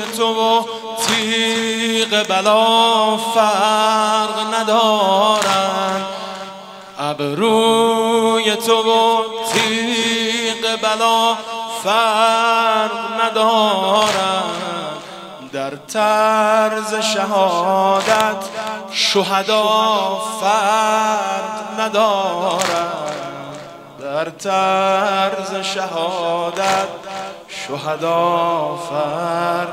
تو و تیغ بلا فرق ندارن، ابروی تو و تیغ بلا فرق ندارن، در طرز شهادت شهدا فرق ندارن، در طرز شهادت شهدا فرق.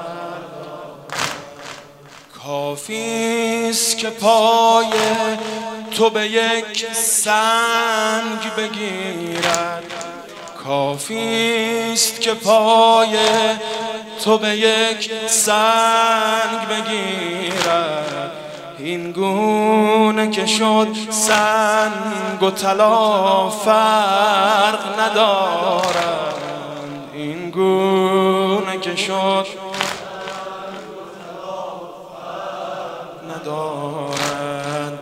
کافیست که پای تو به یک سنگ بگیرد، کافیست که پای تو به یک سنگ بگیرد، این گونه که شد سنگ و طلا فرق ندارند، این گونه که شد ندارند.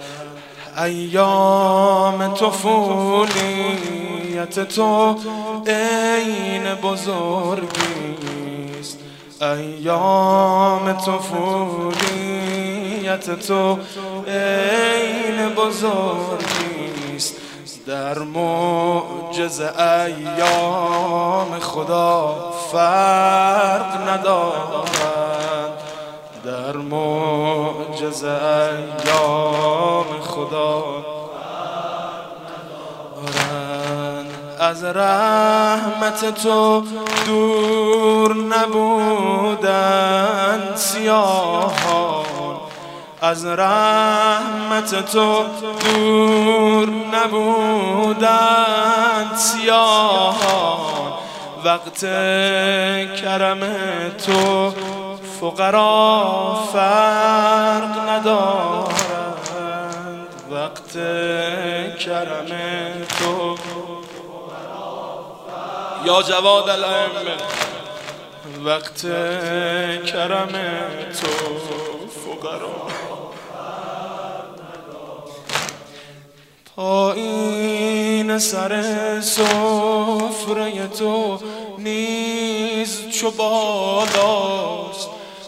ایام طفولیت تو عین بزرگیست، ایام طفولیت تو عین بزرگیست، در معجزه ایام خدا فرق ندارد، در معجزه ایام خدا از رحمت تو دور نبودند سیاهان، از رحمت تو دور نبودند سیاهان، وقت کرم تو فقرا فرق ندارند، وقت کرم تو یا جواد الائمه، وقت کرم تو فقرا. پایین سر سفره تو نیز چو بالاست،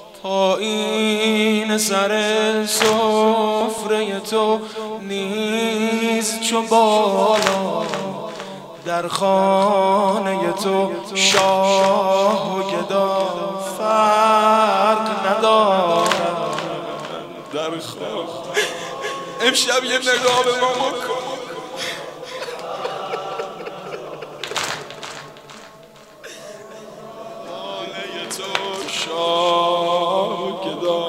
پایین سر سفره تو نیز چو بالاست، در خانه تو شاه و گدا فرق ندارد، در خانه. امشب یه نگاه به ما بکن، خانه تو شاه و گدا.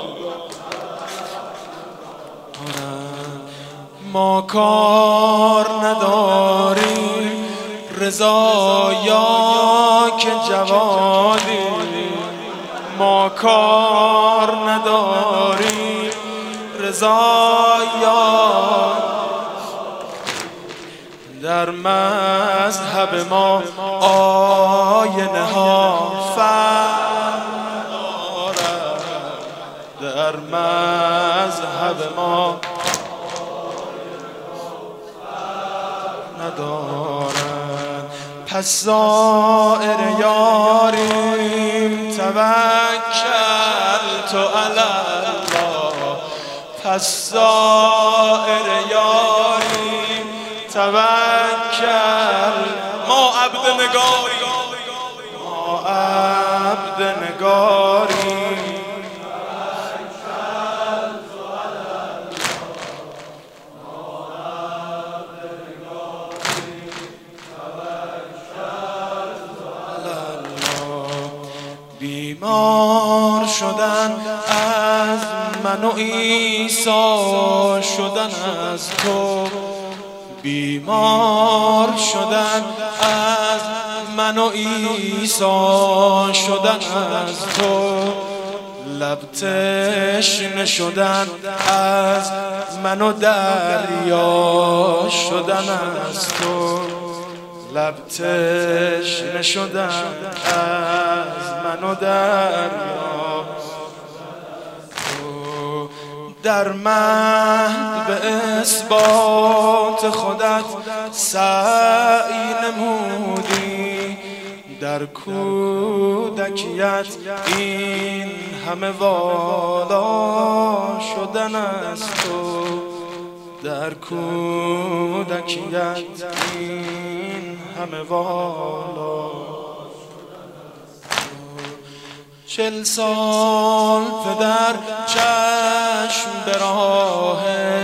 ما کار نداریم رضا یا که جوادی، ما کار نداریم رضا یا، در مذهب ما آینه ها فرق ندارد، در مذهب ما ندارد. پس زائر یاریم توکل تو علی الله، پس زائر یاریم توکل، ما عبد نگاریم، ما عبد نگاریم، بیمار شدن از من و عیسی شدن از تو، بیمار شدن از من و عیسی شدن از تو، لب تشنه شدن از من و دریا شدن از تو، لب تشنه شدن از من و دریا. در مهد به اثبات خودت سعی نمودی، در کودکیت این همه والا شدن از تو، در کودکیت این همه والا. 40 سال پدر چشم به راه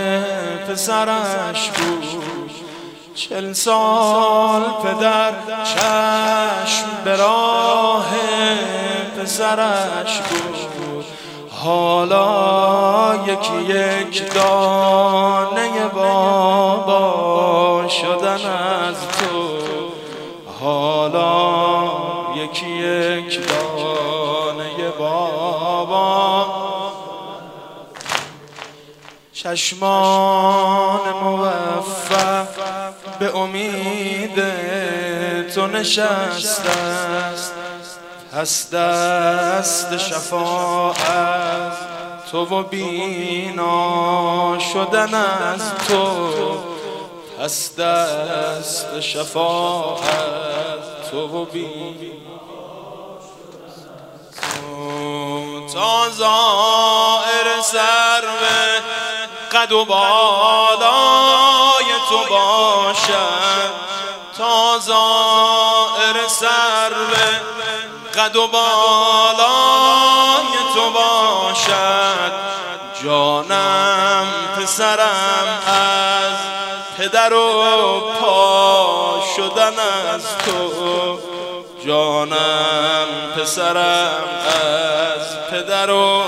پسرش بود، 40 سال پدر چشم به راه پسرش بود. حالا یکی یک دانه بابا شدن از تو، حالا یکی یک دانه بابا. چشمان موفق به امید تو نشسته است، پس دست شفاعت تو و بینا شدن از تو، پس دست شفاعت تو و بینا تا زائر سرو قد و بالای تو باشد، تا زائر سرو قد و بالای تو باشد. جانم پسرم از پدر و پا شدن از تو، جانم پسرم از پدر و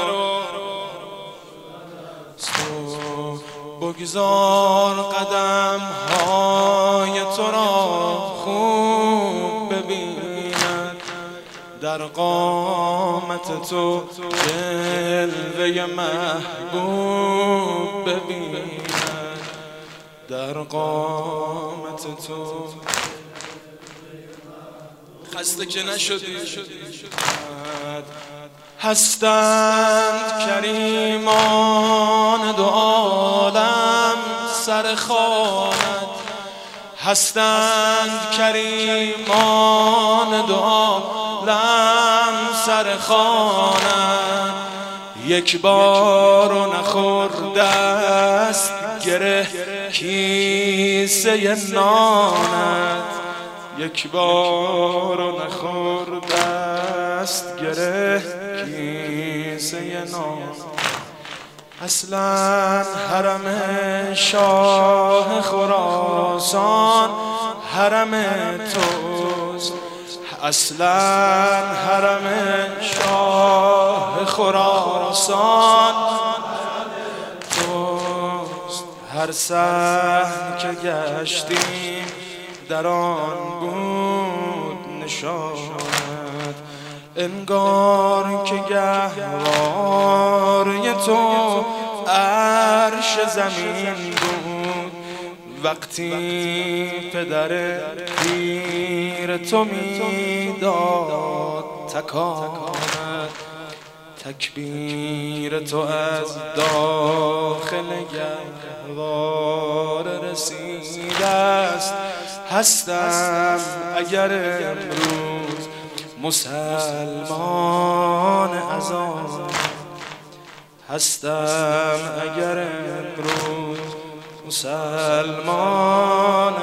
بگذار قدم های تو را خوب ببیند، در قامت تو جلوه محبوب ببیند، در قامت تو. خسته که نشدی هستند کریمان دو عالم سر خوانت، هستند کریمان دو عالم سر خوانت. یک بار و نخورده است گره کیسه نانت، یک بار و نخورده است گره کیسه نان. اصلا حرم شاه خراسان حرم توست، اصلا حرم شاه خراسان توست. هر صحن که گشتیم در آن بود نشانت، انگار که گهواره تو عرش زمین بود. وقتی پدر پیر تو میداد تکانت، تکبیر تو از داخل گهواره رسیده است. هستم اگر امروز مسلمان از آن، هستم اگر امروز مسلمان.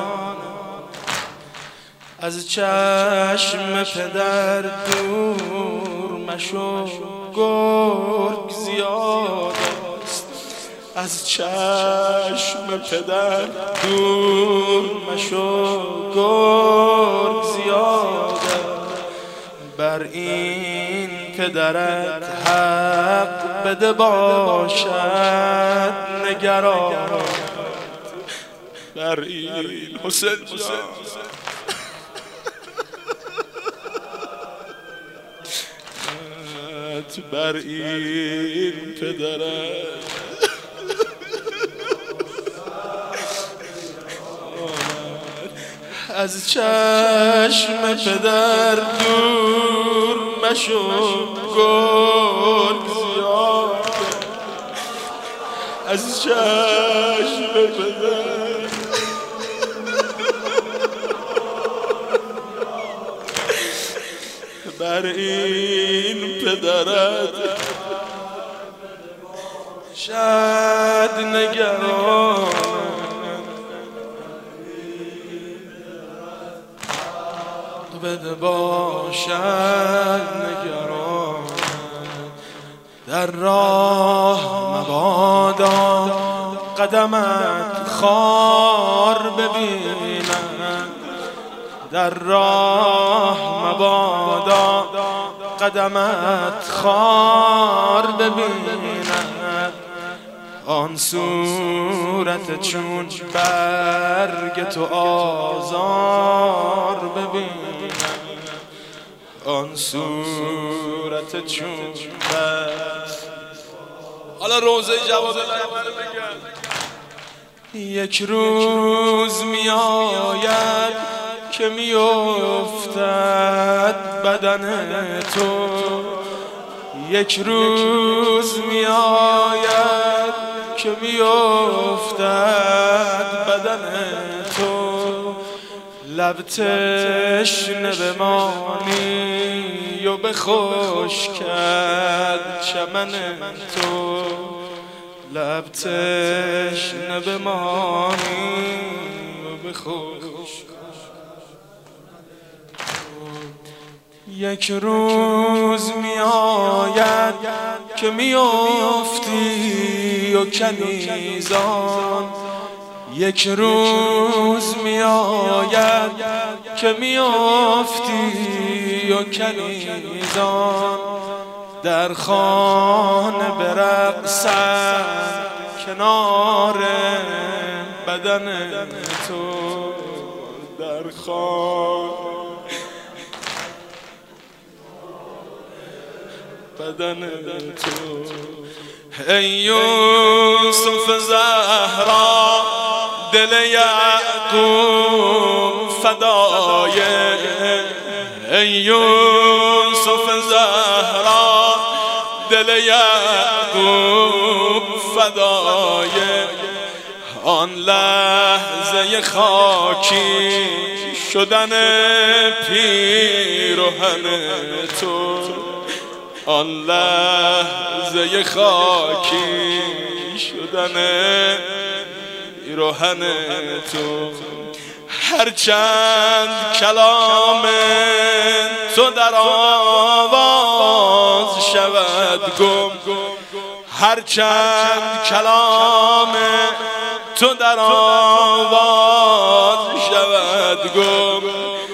از چشم پدر دور مشو گرگ زیاد است، از چشم پدر دور مشو گرگ زیاد است. بر این پدرت حق بده باشد نگران، بر این حسین جان بر این پدرت از چشم پدر دور مشو گرگ زیاد، از چشم پدر در این پدرت شاید نگران بده باشد نگران در راه مبادا قدمت خار ببینم در راه مبادا قدمت خار ببینم آن صورت چون برگ تو آزار ببینم آن صورت چون برگ. حالا روزه جواب پیامبر بگن یک روز می آید که می افتد بدن تو یک روز می آید که می افتد بدن تو لب تشنه بمانی و بخشکد چمن تو لب تشنه بمانی و بخشکد یک روز می آید که می افتی و کنیزان یک روز می آید که می افتی و کنیزان در خانه برقصد کنار بدن تو در خانه بدن تو ای یوسف زهرا دل یعقوب فدای ای یوسف زهرا دل یعقوب فدای آن لحظه خاکی شدن پیرهن تو آن لحظه خاکی شدن پیرهن تو هرچند کلام تو در آواز شود گم هرچند کلام تو در آواز شود گم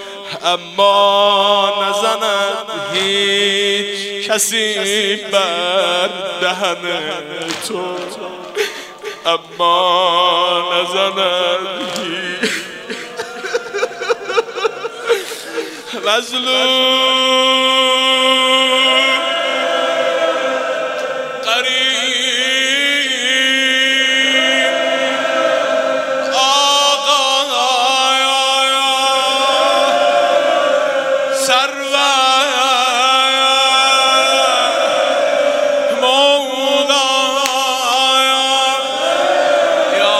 اما نزند هیچ کسی بر دهن تو اما نزند هیچ مظلوم قریب آقا سرور مولا یا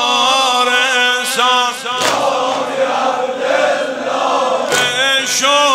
شو